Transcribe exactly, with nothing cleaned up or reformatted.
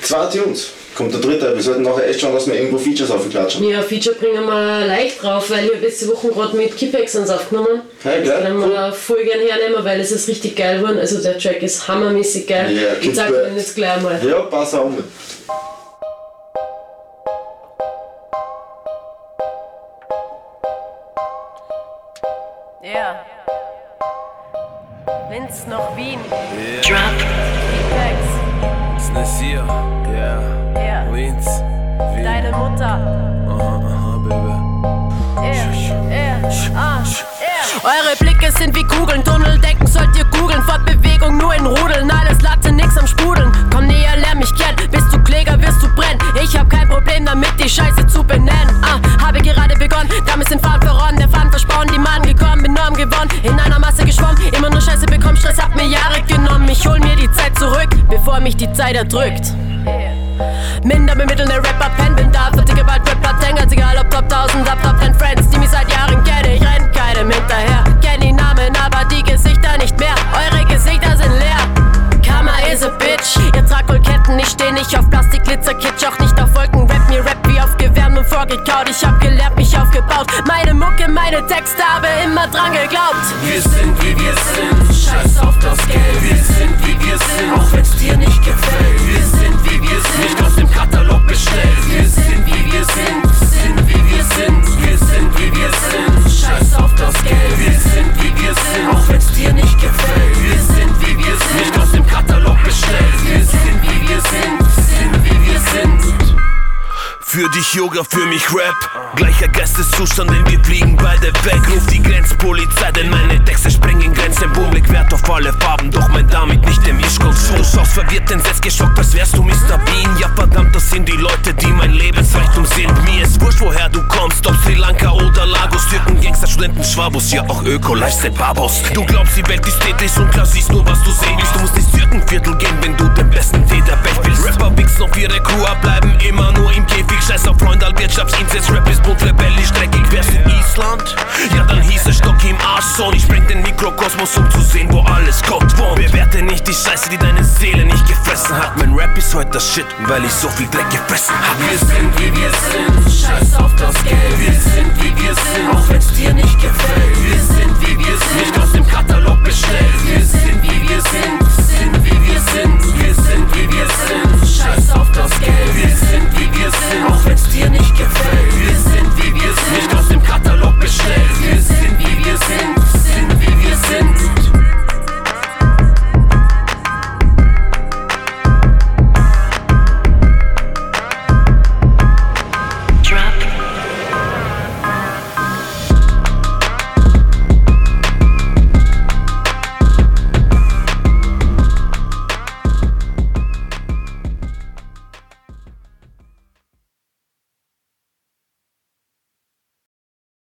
zwei Tunes. Kommt der dritte. Wir sollten nachher echt schauen, dass wir irgendwo Features aufklatschen. Ja, Feature bringen wir leicht drauf, weil ich habe letzte Woche gerade mit Kipex uns aufgenommen. Hey, geil. Den Cool. wir voll gerne hernehmen, weil es ist richtig geil geworden. Also der Track ist hammermäßig geil. Ja, ich zeig dir jetzt gleich mal. Ja, pass auf. Ja. Linz nach Wien. Yeah. Drop. Kipex. Snasia, yeah. Ja. Linz, Wien. Deine Mutter. Aha, aha, Baby. Ja. Ja. Ah. Ja. Eure Blicke sind wie Kugeln, Tunneldecken sollt ihr googeln. Fortbewegung nur in Rudeln, alles Latte, nix am Sprudeln. Komm näher, lern mich kennen, bist du Kläger, wirst du brennen. Ich hab kein Problem damit, die Scheiße zu benennen. Ah, habe gerade begonnen, damit sind Faden verronnen. Der Faden verspannen, die Mann gekommen, bin Norm gewonnen. In einer Masse geschwommen, immer nur Scheiße bekommen. Stress hat mir Jahre genommen, ich hol mir die Zeit zurück, bevor mich die Zeit erdrückt. Minder bemittelnde Rapper, Pen, bin da, verticke bald Rapper, Tangers, egal ob Top tausend, ab Top ten Friends, die mich seit Jahren kenne, ich renn keinem hinterher, kenn die Namen, aber die Gesichter nicht mehr, eure Gesichter sind leer. Karma is a bitch, ihr tragt wohl Ketten, ich steh nicht auf Plastik, Glitzer, Kitsch, auch nicht auf Wolken, Rap mir Rap wie aufgewärmt und vorgekaut, ich hab gelernt, mich aufgebaut, meine Mucke, meine Texte, habe immer dran geglaubt. Wir sind wie wir sind, scheiß auf das Geld. Wir sind wie wir sind, auch wenn's dir nicht gefällt. Wir sind wie wir sind, nicht aus dem Katalog bestellt. Wir sind wie wir sind, sind wie wir sind. Wir sind wie wir sind, scheiß auf das Geld. Wir sind wie wir sind, auch wenn's dir nicht gefällt. Wir sind wie wir sind, nicht aus dem Katalog bestellt. Wir sind wie wir sind, sind wie wir sind. Für dich Yoga, für mich Rap. Gleicher Geisteszustand, denn wir fliegen beide weg. Ruf die Grenzpolizei, denn meine Texte sprengen Grenzen. Boom, leg Wert auf alle Farben, doch mein damit nicht der Mischkonsum. Du schaust verwirrt, entsetzt, geschockt, als wärst du Mister Bean. Ja verdammt, das sind die Leute, die mein Lebensreichtum sind. Mir ist wurscht, woher du kommst, ob Sri Lanka oder Lagos. Türken, Gangster, Studenten, Schwabos, ja auch Öko, Lifestyle, Babos. Du glaubst, die Welt ist tätig und klar siehst nur, was du sehen willst. Du musst ins Türkenviertel gehen, wenn du den besten Tee der Welt willst. Rapper wichsen auf ihre Crew, bleiben immer nur im Käfig. Scheiß auf Freund, Wirtschaftsinzest, Rap ist bunt, rebellisch, dreckig. Wär's in Island? Ja, dann hieß es Stock im Arsch, Son. Ich spreng den Mikrokosmos, um zu sehen, wo alles Gott wohnt. Bewerte nicht die Scheiße, die deine Seele nicht gefressen hat. Mein Rap ist heute das Shit, weil ich so viel Dreck gefressen hab. Wir sind wie wir sind, scheiß auf das Geld. Wir sind wie wir sind, auch wenn's dir nicht gefällt. Wir sind wie wir sind, nicht aus dem Katalog bestellt. Wir sind wie wir sind, sind wie wir sind. Wir sind wie wir sind.